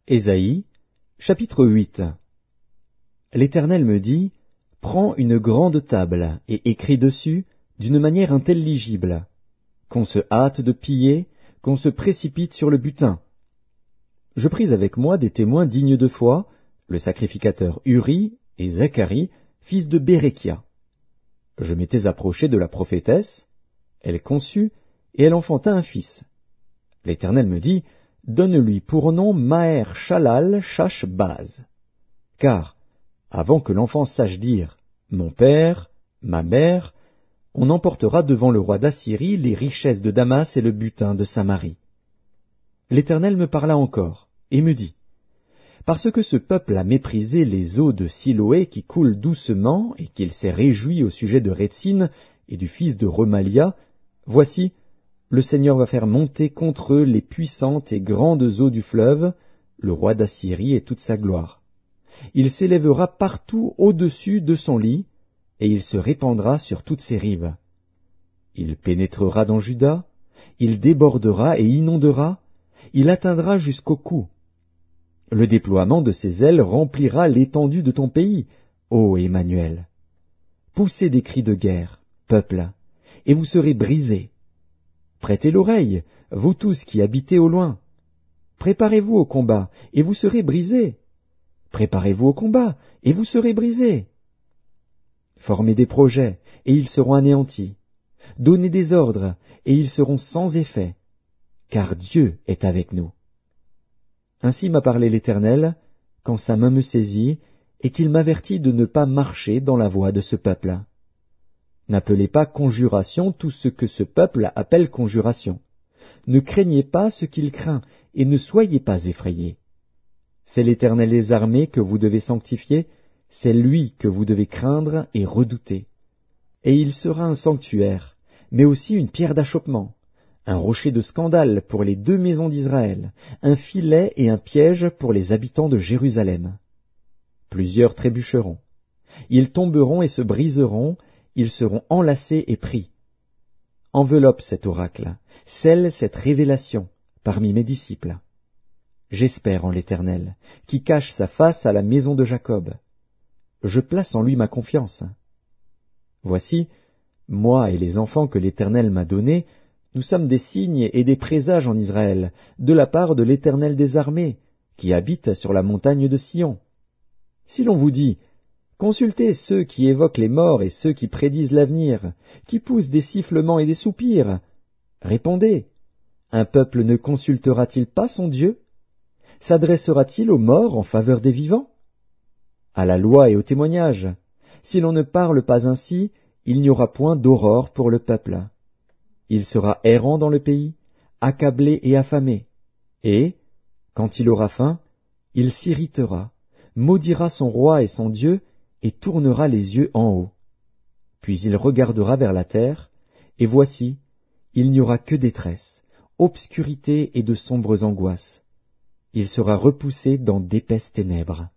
Ésaïe, chapitre 8. L'Éternel me dit, prends une grande table et écris dessus d'une manière intelligible, qu'on se hâte de piller, qu'on se précipite sur le butin. Je pris avec moi des témoins dignes de foi, le sacrificateur Uri et Zacharie, fils de Béréchia. Je m'étais approché de la prophétesse, elle conçut, et elle enfanta un fils. L'Éternel me dit, donne-lui pour nom Maher-Shalal-Shash-Baz. Car, avant que l'enfant sache dire « Mon père, ma mère », on emportera devant le roi d'Assyrie les richesses de Damas et le butin de Samarie. L'Éternel me parla encore, et me dit, parce que ce peuple a méprisé les eaux de Siloé qui coulent doucement, et qu'il s'est réjoui au sujet de Rétsine et du fils de Remalia, voici, le Seigneur va faire monter contre eux les puissantes et grandes eaux du fleuve, le roi d'Assyrie et toute sa gloire. Il s'élèvera partout au-dessus de son lit, et il se répandra sur toutes ses rives. Il pénétrera dans Juda, il débordera et inondera, il atteindra jusqu'au cou. Le déploiement de ses ailes remplira l'étendue de ton pays, ô Emmanuel. Poussez des cris de guerre, peuple, et vous serez brisés. Prêtez l'oreille, vous tous qui habitez au loin. Préparez-vous au combat, et vous serez brisés. Préparez-vous au combat, et vous serez brisés. Formez des projets, et ils seront anéantis. Donnez des ordres, et ils seront sans effet, car Dieu est avec nous. Ainsi m'a parlé l'Éternel, quand sa main me saisit, et qu'il m'avertit de ne pas marcher dans la voie de ce peuple. N'appelez pas conjuration tout ce que ce peuple appelle conjuration. Ne craignez pas ce qu'il craint, et ne soyez pas effrayés. C'est l'Éternel des armées que vous devez sanctifier, c'est lui que vous devez craindre et redouter. Et il sera un sanctuaire, mais aussi une pierre d'achoppement, un rocher de scandale pour les deux maisons d'Israël, un filet et un piège pour les habitants de Jérusalem. Plusieurs trébucheront. Ils tomberont et se briseront, ils seront enlacés et pris. Enveloppe cet oracle, scelle cette révélation parmi mes disciples. J'espère en l'Éternel, qui cache sa face à la maison de Jacob. Je place en lui ma confiance. Voici, moi et les enfants que l'Éternel m'a donnés, nous sommes des signes et des présages en Israël, de la part de l'Éternel des armées, qui habite sur la montagne de Sion. Si l'on vous dit, consultez ceux qui évoquent les morts et ceux qui prédisent l'avenir, qui poussent des sifflements et des soupirs, répondez, un peuple ne consultera-t-il pas son Dieu? S'adressera-t-il aux morts en faveur des vivants? À la loi et au témoignage, si l'on ne parle pas ainsi, il n'y aura point d'aurore pour le peuple. Il sera errant dans le pays, accablé et affamé, et, quand il aura faim, il s'irritera, maudira son roi et son Dieu, et tournera les yeux en haut. Puis il regardera vers la terre, et voici, il n'y aura que détresse, obscurité et de sombres angoisses. Il sera repoussé dans d'épaisses ténèbres.